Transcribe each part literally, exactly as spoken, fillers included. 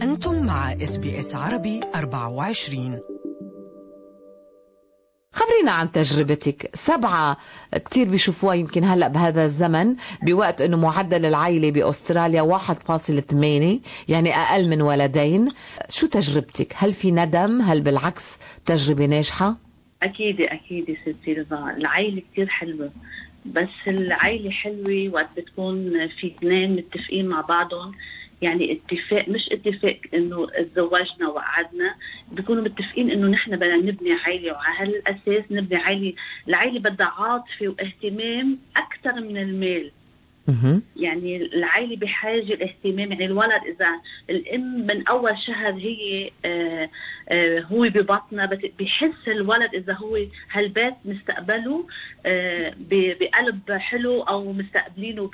أنتم مع إس بي إس عربي أربعة وعشرين. خبرينا عن تجربتك. سبعة كتير بيشوفوها يمكن هلأ بهذا الزمن، بوقت أنه معدل العائلة بأستراليا واحد فاصلة ثمانية، يعني أقل من ولدين. شو تجربتك؟ هل في ندم؟ هل بالعكس تجربة ناجحة؟ أكيد أكيد ستي رضا، العائلة كتير حلوة، بس العائلة حلوة وقت بتكون في اثنين متفقين مع بعضهم، يعني اتفاق مش اتفاق انه تزوجنا وقعدنا، بيكونوا متفقين انه نحن بدنا نبني عائله، وعلى هالاساس نبني عائله. العائله بدها عاطفه واهتمام اكثر من المال. يعني العائله بحاجه لاهتمام. يعني الولد اذا الام من اول شهر هي آآ آآ هو ببطنها، بيحس الولد اذا هو هالبيت مستقبله بقلب حلو او مستقبلينه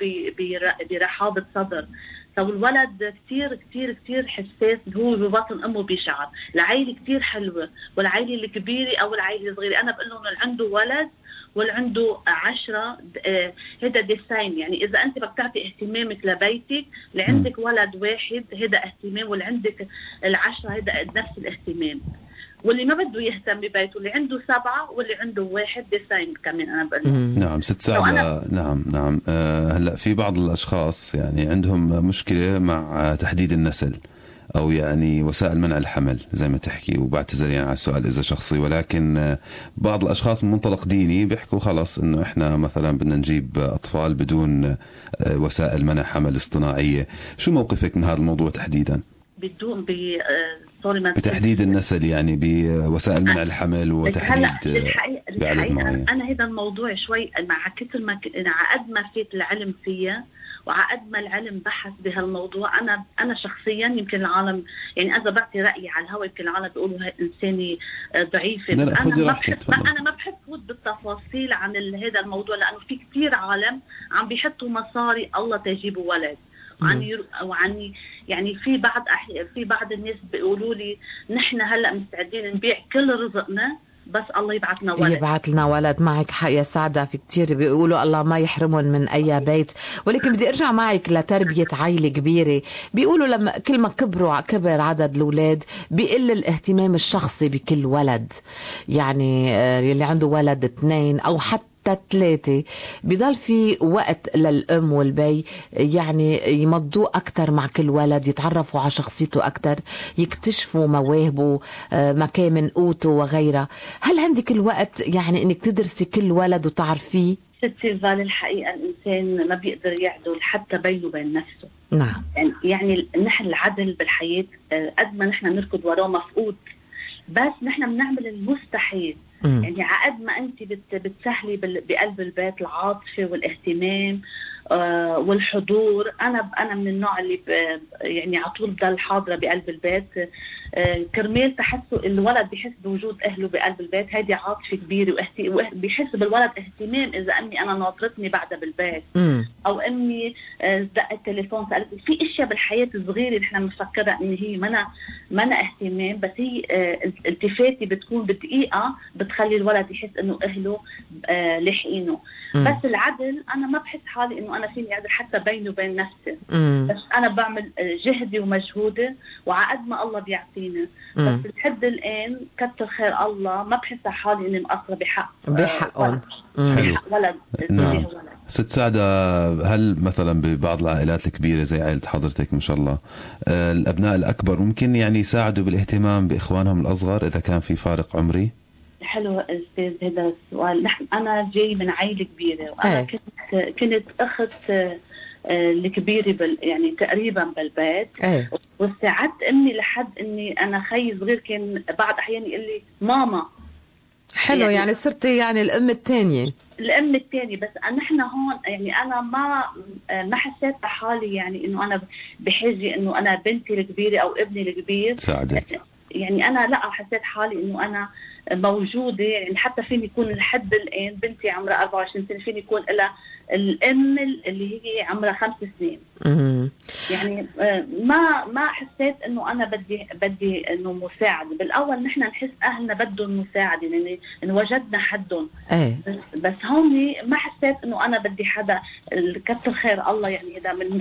برحابه صدر. طب الولد كتير كتير كتير حساس، هو ببطن امه بيشعر. العائله كتير حلوه، والعائله الكبيره او العائله الصغيره، انا بقول لهم اللي عنده ولد واللي عنده عشرة هذا ديساين. يعني اذا انت بدك تعطي اهتمامك لبيتك، اللي عندك ولد واحد هذا اهتمام، واللي عندك العشرة هذا نفس الاهتمام. واللي ما بده يهتم ببيته، اللي عنده سبعة واللي عنده واحد ديساين كمان. أنا بقول نعم ست سعدة. نعم نعم أه هلا في بعض الأشخاص يعني عندهم مشكلة مع تحديد النسل، أو يعني وسائل منع الحمل زي ما تحكي، وبعتذر يعني على السؤال إذا شخصي، ولكن بعض الأشخاص من منطلق ديني بيحكوا خلص إنه إحنا مثلا بدنا نجيب أطفال بدون وسائل منع حمل اصطناعية. شو موقفك من هذا الموضوع تحديدا؟ بدون ب بتحديد النسل، يعني بوسائل منع الحمل وتحديد بعدد معين. أنا هذا الموضوع شوي مع كتر ما عقد ما فيت العلم فيها، وعقد ما العلم بحث بهالموضوع. أنا أنا شخصيا يمكن العالم يعني إذا بعطي رأيي على الهواء يمكن العالم بيقولوا هاي إنساني ضعيفة. أنا ما بحب أنا ما بحب فوت بالتفاصيل عن هذا الموضوع، لأنه في كتير عالم عم بيحطوا مصاري الله تجيبوا ولد. وعني وعني يعني في بعض أحي... في بعض الناس بيقولوا لي نحن هلا مستعدين نبيع كل رزقنا بس الله يبعثنا ولد. يبعث لنا ولد. معك حق يا سعدة، في كتير بيقولوا الله ما يحرمهم من أي بيت. ولكن بدي أرجع معك لتربية عائلة كبيرة. بيقولوا لما كل ما كبروا كبر عدد الأولاد بيقل الاهتمام الشخصي بكل ولد. يعني اللي عنده ولد اثنين أو حتى ثلاثة بيضل في وقت للأم والبي يعني يمضوا أكتر مع كل ولد، يتعرفوا على شخصيته أكتر، يكتشفوا مواهبه، مكامن قوته وغيرها. هل عندك الوقت يعني إنك تدرسي كل ولد وتعرفيه؟ ستي فال الحقيقة الإنسان ما بيقدر يعدل حتى بينه وبين نفسه. نعم. يعني, يعني نحن العدل بالحياة قد ما نحن نركض وراه مفقود، بس نحن بنعمل المستحيل. مم. يعني عقد ما أنت بتسهلي بقلب البيت العاطفة والاهتمام آه والحضور. أنا أنا من النوع اللي يعني على طول بضل حاضرة بقلب البيت آه كرمال تحسوا الولد بيحس بوجود أهله بقلب البيت. هذه عاطفة كبيرة، وبيحس بالولد اهتمام إذا أمي أنا ناطرتني بعدها بالبيت. مم. أو أمي آه دقت التليفون سألت. في أشياء بالحياة الصغيرة اللي إحنا بنفكرها إن هي منا منا اهتمام، بس هي آه التفاتي بتكون بدقيقة بتخلي الولد يحس إنه أهله آه لحقينه. مم. بس العدل أنا ما بحس حالي إنه أنا فيني عدل حتى بيني وبين نفسي. مم. بس أنا بعمل جهدي ومجهودي وعقد ما الله بيعطينا. بس لحد الآن كتر خير الله ما بحس حالي إني مقصرة بحق بحقهم بحق ولد. نعم. ست سعدة، هل مثلا ببعض العائلات الكبيرة زي عائلة حضرتك ما شاء الله الأبناء الأكبر ممكن يعني يساعدوا بالاهتمام بإخوانهم الأصغر إذا كان في فارق عمري؟ حلو أستاذ هذا السؤال. نحن أنا جاي من عائلة كبيرة، وأنا أي. كنت كنت أخت الكبيرة بال يعني تقريبا بالبيت. أي. وساعدت أمي لحد إني أنا خي صغير كان بعض أحيان يقول لي ماما. حلو يعني, يعني صرتي يعني الأم الثانية. الأم الثانية. بس نحن هون يعني أنا ما ما حسيت بحالي يعني إنه أنا بحاجة إنه أنا بنتي الكبيرة أو ابني الكبير ساعدك. يعني أنا لا حسيت حالي إنه أنا موجودة. يعني حتى فيني يكون لحد الآن بنتي عمرها أربعة وعشرين سنة فيني يكون لها الأم اللي هي عمرها خمس سنين. يعني ما ما حسيت انه انا بدي بدي انه مساعده. بالاول نحن نحس اهلنا بدهم مساعده يعني ان وجدنا حدهم، ايه بس, بس هون ما حسيت انه انا بدي حدا. كتر خير الله يعني هذا من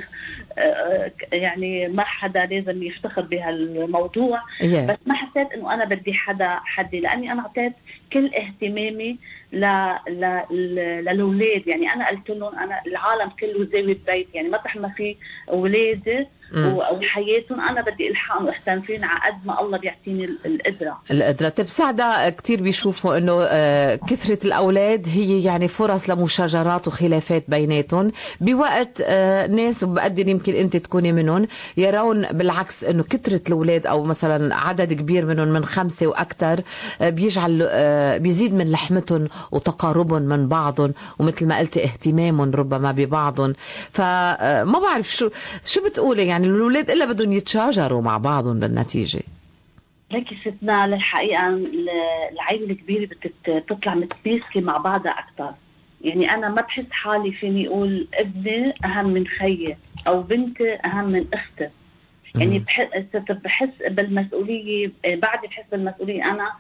يعني ما حدا لازم يفتخر بهالموضوع، yeah. بس ما حسيت انه انا بدي حدا حدي، لاني انا اعطيت كل اهتمامي ل ل للاولاد. يعني انا قلت لهم انا العالم كله زاويه بيت، يعني مطرح ما في اولادي وحياتهم انا بدي الحقهم واهتم فيهم على قد ما الله بيعطيني القدره. القدره طيب سعدة، كثير بيشوفوا انه كثره الاولاد هي يعني فرص لمشاجرات وخلافات بيناتهم، بوقت ناس وبقدر يمكن انت تكوني منهم يرون بالعكس انه كثره الاولاد او مثلا عدد كبير منهم من خمسه واكثر بيجعل بيزيد من لحمتهم وتقاربهم من بعضهم، ومثل ما قلتي اهتمامهم ربما ببعضهم. فما بعرف شو شو بتقولي، يعني الأولاد إلا بدهم يتشاجروا مع بعضهم بالنتيجة. لكن ستنا للحقيقة العائلة الكبيرة بتطلع متماسكة مع بعضها أكثر. يعني أنا ما بحس حالي فيني أقول ابني أهم من خيي أو بنتي أهم من أختي. يعني بحس, بحس بالمسؤولية، بعد بحس بالمسؤولية. أنا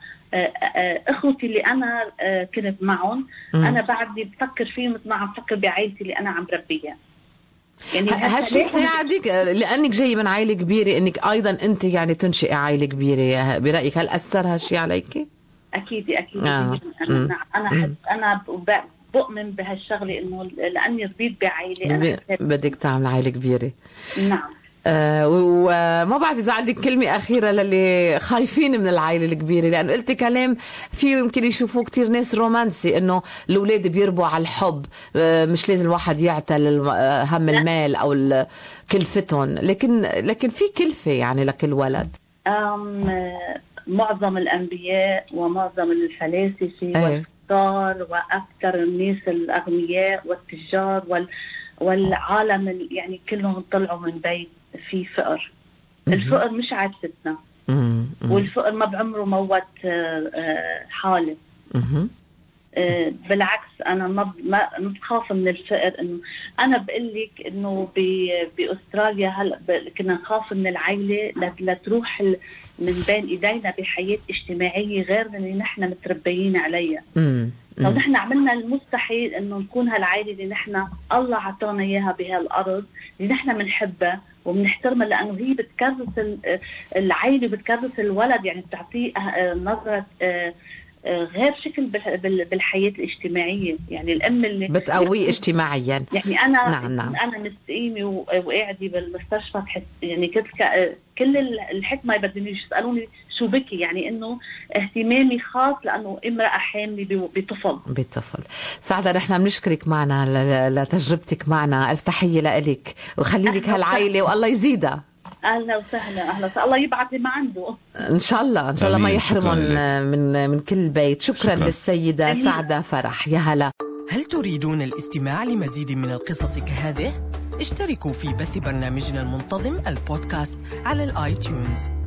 أخوتي اللي أنا كنت معهم أنا بعدي بفكر فيهم مثل ما عم بفكر بعائلتي اللي أنا عم بربيها. يعني هالشي ساعدك لانك جاي من عائله كبيره انك ايضا انت يعني تنشئي عائله كبيره، برايك هل اثر هالشي عليك؟ اكيد اكيد آه. انا انا انا بؤمن بهالشغله انه لاني ربيت بعائله انا بدك تعمل عائله كبيره. نعم. آه وما بعرف إذا عندك كلمة أخيرة للي خايفين من العائلة الكبيرة، لأنه قلت كلام فيه يمكن يشوفوه كتير ناس رومانسي إنه الأولاد بيربوا على الحب، آه مش لازم الواحد يعتل هم المال أو كلفتهم، لكن لكن في كلفة يعني لكل ولد. أم معظم الأنبياء ومعظم الفلاسفة والفقار وأكثر الناس الأغنياء والتجار وال والعالم يعني كلهم طلعوا من بيت في فقر. الفقر مش عادتنا، والفقر ما بعمره موت حالة. بالعكس أنا ما ما بخاف من الفقر. إنه أنا بقول لك إنه بأستراليا هلا كنا نخاف من العائلة لتروح من بين إيدينا بحياة اجتماعية غير اللي نحن متربيين عليها. لو نحن عملنا المستحيل إنه نكون هالعائلة اللي نحن الله عطانا إياها بهالأرض اللي نحن بنحبها وبنحترمها، لأنه هي بتكرس العائلة بتكرس الولد، يعني بتعطيه نظرة غير شكل بالحياة الاجتماعية. يعني الأم اللي بتقويه اجتماعيا. يعني أنا نعم نعم. أنا مستقيمة وقاعدة بالمستشفى يعني كل كل الحكمة بدهم يسألوني شو بكي، يعني إنه اهتمامي خاص لأنه امرأة حاملة بطفل بطفل. سعدة نحن بنشكرك معنا لتجربتك معنا، ألف تحية لك وخلي لك هالعائلة والله يزيدها. اهلا وسهلا. اهلا وسهلا. الله يبعث ما عنده ان شاء الله ان شاء الله ما يحرمهم من من كل بيت. شكرا, شكرا. للسيده سعدة فرح. يا هلا. هل تريدون الاستماع لمزيد من القصص كهذه؟ اشتركوا في بث برنامجنا المنتظم البودكاست على الاي تيونز.